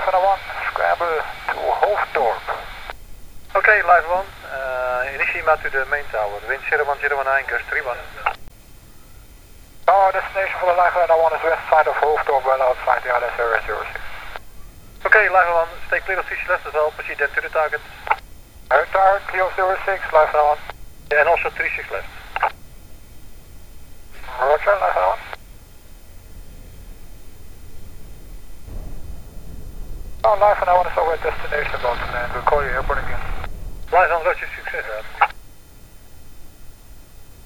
1, scramble to Hoofddorp. Okay, live 1, initiate to the main tower, wind 01019, gust 31. Destination for the live 1 is west side of Hoofddorp, well outside the ILS area 06. Okay, live 1, stay clear of CC left as well, proceed then to the target. Target, clear of 06, live 1. Yeah, and also 36 left. Roger, live 1. Live 1 is over at destination about to land. We'll call you airport again. Live 1, roger, success.